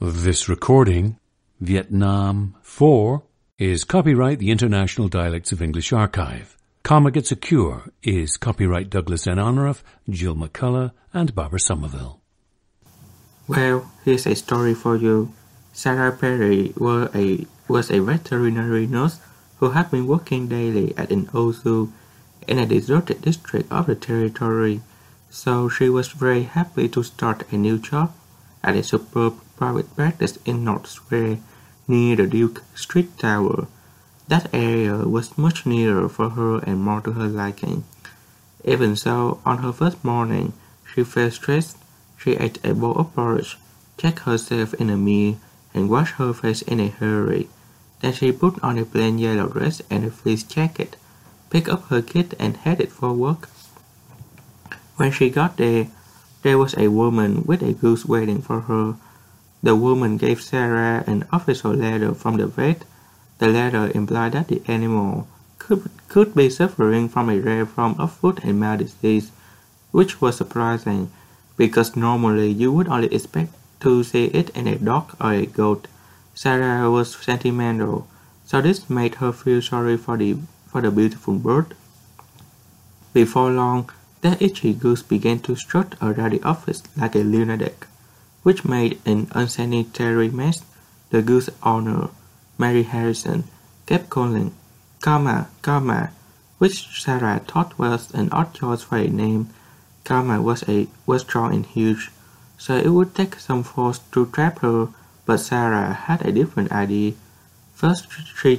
This recording, Vietnam 4, is copyright the International Dialects of English Archive. Karma Gets a Cure is copyright Douglas N. Honorath, Jill McCullough, and Barbara Somerville. Well, here's a story for you. Sarah Perry was a veterinary nurse who had been working daily at an old zoo in a deserted district of the territory, so she was very happy to start a new job at a superb private practice in North Square near the Duke Street Tower. That area was much nearer for her and more to her liking. Even so, on her first morning, she felt stressed. She ate a bowl of porridge, checked herself in a mirror, and washed her face in a hurry. Then she put on a plain yellow dress and a fleece jacket, picked up her kit, and headed for work. When she got there was a woman with a goose waiting for her. The woman gave Sarah an official letter from the vet. The letter implied that the animal could be suffering from a rare form of foot and mouth disease, which was surprising, because normally you would only expect to see it in a dog or a goat. Sarah was sentimental, so this made her feel sorry for the beautiful bird. Before long, that itchy goose began to strut around the office like a lunatic, which made an unsanitary mess. The goose owner, Mary Harrison, kept calling, "Karma, Karma," which Sarah thought was an odd choice for a name. Karma was strong and huge, so it would take some force to trap her, but Sarah had a different idea. First she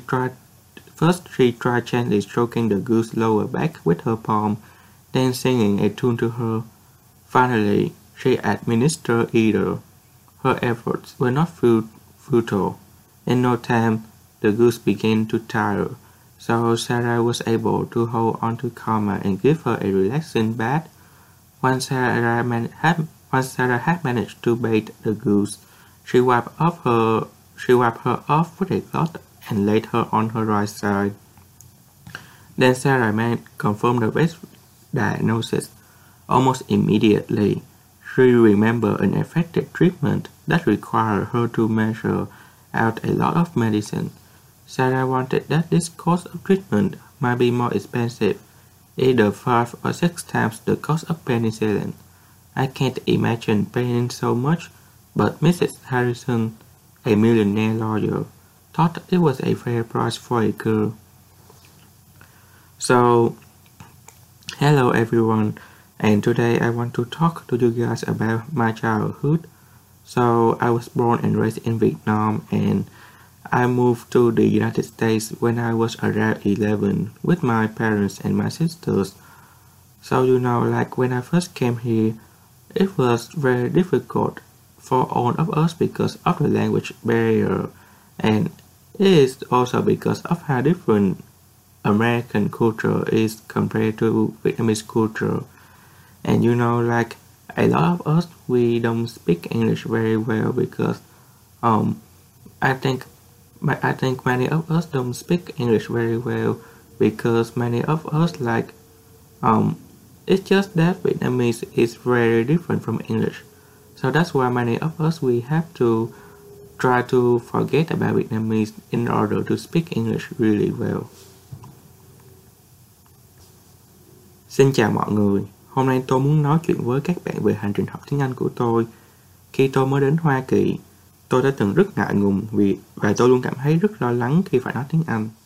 tried gently stroking the goose's lower back with her palm, then singing a tune to her. Finally, she administered either. Her efforts were not futile. In no time, the goose began to tire, so Sarah was able to hold on to Karma and give her a relaxing bath. Once Sarah had managed to bathe the goose, she wiped her off with a cloth and laid her on her right side. Then Sarah confirmed the vet's diagnosis. Almost immediately, she remembered an effective treatment that required her to measure out a lot of medicine. Sarah wanted that this course of treatment might be more expensive, either 5 or 6 times the cost of penicillin. I can't imagine paying so much, but Mrs. Harrison, a millionaire lawyer, thought it was a fair price for a girl. So, hello everyone, and today I want to talk to you guys about my childhood. So, I was born and raised in Vietnam, and I moved to the United States when I was around 11 with my parents and my sisters. So like when I first came here, it was very difficult for all of us because of the language barrier, and it is also because of how different American culture is compared to Vietnamese culture. And like a lot of us, we don't speak English very well because I think many of us don't speak English very well because many of us it's just that Vietnamese is very different from English. So that's why many of us we have to try to forget about Vietnamese in order to speak English really well. Xin chào mọi người, hôm nay tôi muốn nói chuyện với các bạn về hành trình học tiếng Anh của tôi. Khi tôi mới đến Hoa Kỳ, tôi đã từng rất ngại ngùng và tôi luôn cảm thấy rất lo lắng khi phải nói tiếng Anh.